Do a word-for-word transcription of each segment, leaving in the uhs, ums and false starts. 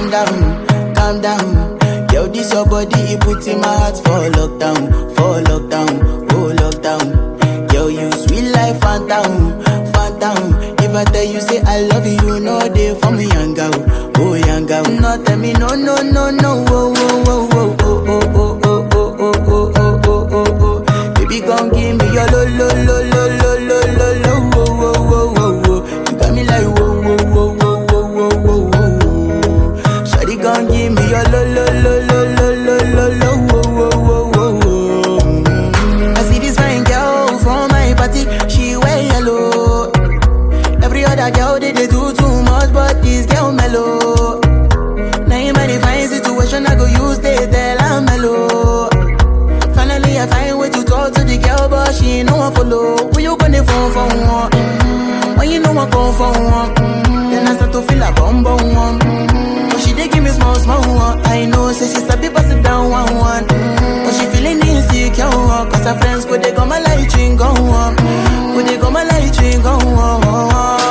down, calm down. Yo, this your body, it puts in my heart for lockdown, for lockdown, oh lockdown. Yo, you sweet life, phantom, phantom. If I tell you say I love you, you know they for me young girl, oh young girl. No tell me no, no, no, no, oh, oh, oh, oh, oh, oh, oh, oh, oh, oh, oh, oh, oh, oh. Baby, gon' give me your lo, lo, lo, lo, lo, lo, lo, lo, oh, oh, oh, oh, oh. You got me like whoa, whoa, whoa, whoa, whoa, whoa, whoa, whoa. Shawty gon' give me your lo, lo, lo, lo, lo, lo, lo, lo, oh, oh, oh, oh, oh. I see this fine girl from my party, she wear yellow. Every other girl they, they do too much, but this girl mellow. Now in my divine situation, I go use they tell I'm mellow. Finally I find way to talk to the girl, but she ain't no one follow. Who you gonna phone for one? Mm-hmm. When you know I come for one, mm-hmm. Then I start to feel a bum bum one. Mm-hmm. But she dey give me small small one. I know say she sabi pass it down one one. Mm-hmm. But she feeling insecure one, cause her friends go they go my light ring go on. Go they go my light ring go on.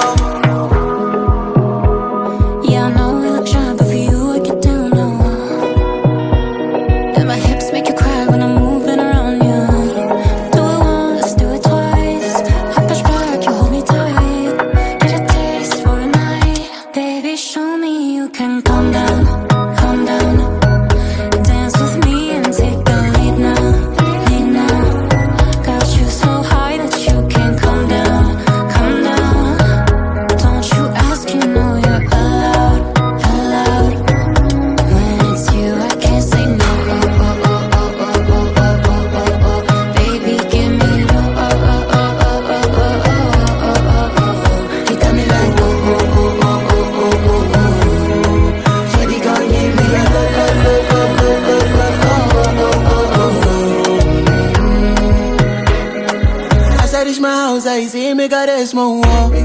I say make her rest more.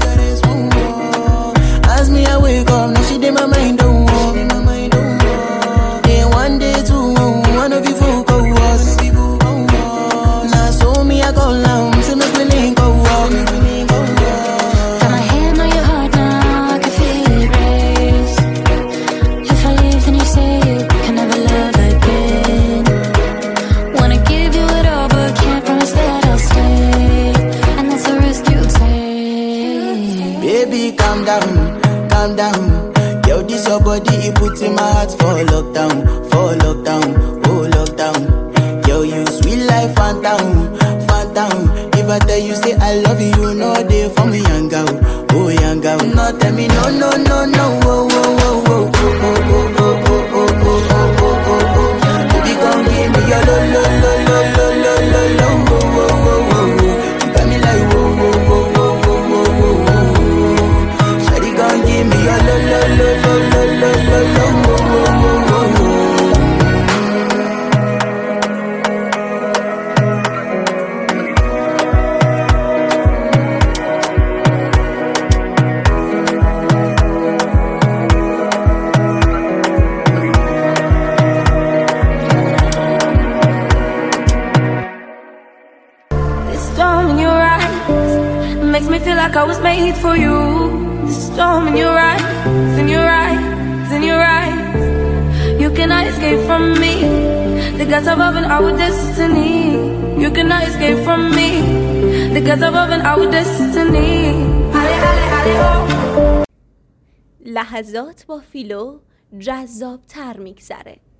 As me I wake up, now she did my mind don't walk. Day one, day two, one of you folk go us. Now so me I go down, say make me link go walk. Got my hand on your heart now, I can feel it race. If I leave then you say you can never love again. Wanna give you it all but can't promise that I'll stay. Baby, calm down, calm down. Yo, this your body, it puts in my heart for lockdown, for lockdown, oh lockdown. Yo, you sweet life, phantom, phantom. If I tell you say I love you, you know they for me young girl, oh young girl. No tell me no, no, no, no, oh, oh, oh, oh, oh, oh, oh, oh, oh, oh, oh, oh, oh. Baby, gon' give me your lo, lo, lo, lo, lo, lo, lo, lo, oh, oh, oh, oh. You got me like whoa, whoa, whoa, whoa. Give me your lo lo lo lo lo lo lo lo wo wo wo wo. This storm in your eyes makes me feel like I was made for you. The storm in your eyes, in your eyes, in your eyes. You cannot escape from me. The gods above and our destiny. You cannot escape from me. The gods above and our destiny. Ale, ale, ale, oh. لحظات با فیلو جذاب تر میگذره.